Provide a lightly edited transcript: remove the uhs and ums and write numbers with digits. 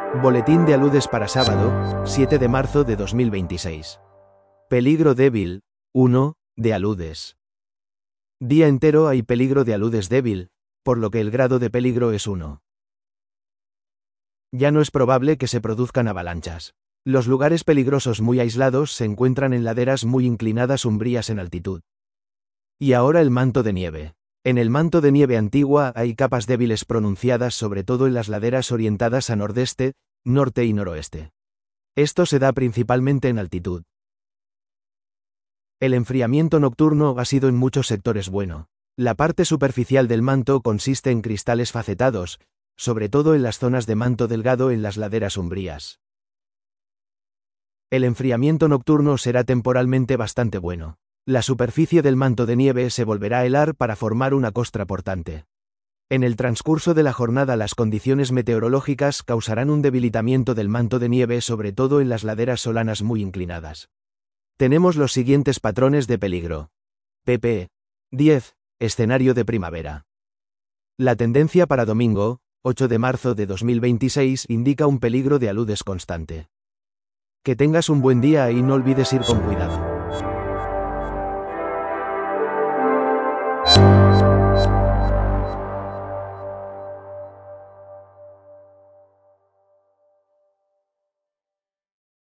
Boletín de aludes para sábado, 7 de marzo de 2026. Peligro débil, 1, de aludes. Día entero hay peligro de aludes débil, por lo que el grado de peligro es 1. Ya no es probable que se produzcan avalanchas. Los lugares peligrosos muy aislados se encuentran en laderas muy inclinadas umbrías en altitud. Y ahora el manto de nieve. En el manto de nieve antigua hay capas débiles pronunciadas sobre todo en las laderas orientadas a nordeste, norte y noroeste. Esto se da principalmente en altitud. El enfriamiento nocturno ha sido en muchos sectores bueno. La parte superficial del manto consiste en cristales facetados, sobre todo en las zonas de manto delgado en las laderas umbrías. El enfriamiento nocturno será temporalmente bastante bueno. La superficie del manto de nieve se volverá a helar para formar una costra portante. En el transcurso de la jornada las condiciones meteorológicas causarán un debilitamiento del manto de nieve sobre todo en las laderas solanas muy inclinadas. Tenemos los siguientes patrones de peligro. pp. 10. Escenario de primavera. La tendencia para domingo, 8 de marzo de 2026 indica un peligro de aludes constante. Que tengas un buen día y no olvides ir con cuidado.